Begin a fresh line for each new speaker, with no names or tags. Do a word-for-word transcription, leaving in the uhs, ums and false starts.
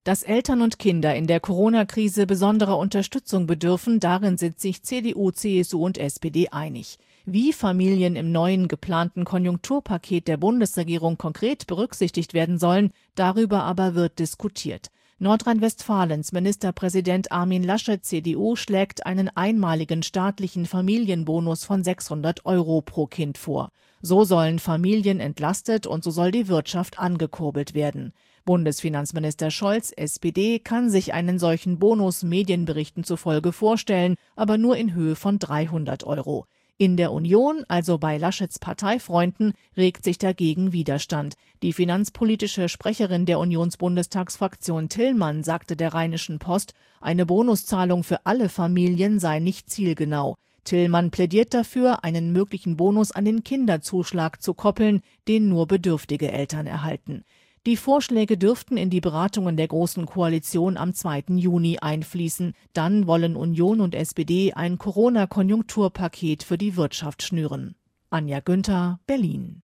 Dass Eltern und Kinder in der Corona-Krise besonderer Unterstützung bedürfen, darin sind sich C D U, C S U und S P D einig. Wie Familien im neuen geplanten Konjunkturpaket der Bundesregierung konkret berücksichtigt werden sollen, darüber aber wird diskutiert. Nordrhein-Westfalens Ministerpräsident Armin Laschet, C D U, schlägt einen einmaligen staatlichen Familienbonus von sechshundert Euro pro Kind vor. So sollen Familien entlastet und so soll die Wirtschaft angekurbelt werden. Bundesfinanzminister Scholz, S P D, kann sich einen solchen Bonus Medienberichten zufolge vorstellen, aber nur in Höhe von dreihundert Euro. In der Union, also bei Laschets Parteifreunden, regt sich dagegen Widerstand. Die finanzpolitische Sprecherin der Unionsbundestagsfraktion Tillmann sagte der Rheinischen Post, eine Bonuszahlung für alle Familien sei nicht zielgenau. Tillmann plädiert dafür, einen möglichen Bonus an den Kinderzuschlag zu koppeln, den nur bedürftige Eltern erhalten. Die Vorschläge dürften in die Beratungen der Großen Koalition am zweiten Juni einfließen. Dann wollen Union und S P D ein Corona-Konjunkturpaket für die Wirtschaft schnüren. Anja Günther, Berlin.